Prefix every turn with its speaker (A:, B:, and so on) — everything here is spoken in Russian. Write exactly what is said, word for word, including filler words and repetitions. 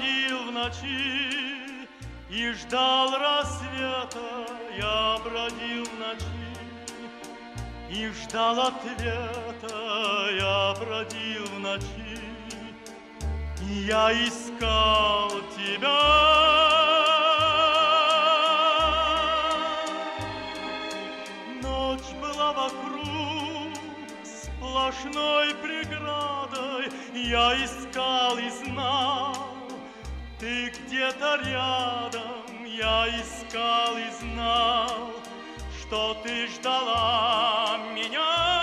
A: бродил в ночи и ждал рассвета. Я бродил в ночи и ждал ответа. Я бродил в ночи, и я искал тебя. Ночь была вокруг сплошной преградой. Я искал и знал, ты где-то рядом. Я искал и знал, что ты ждала меня.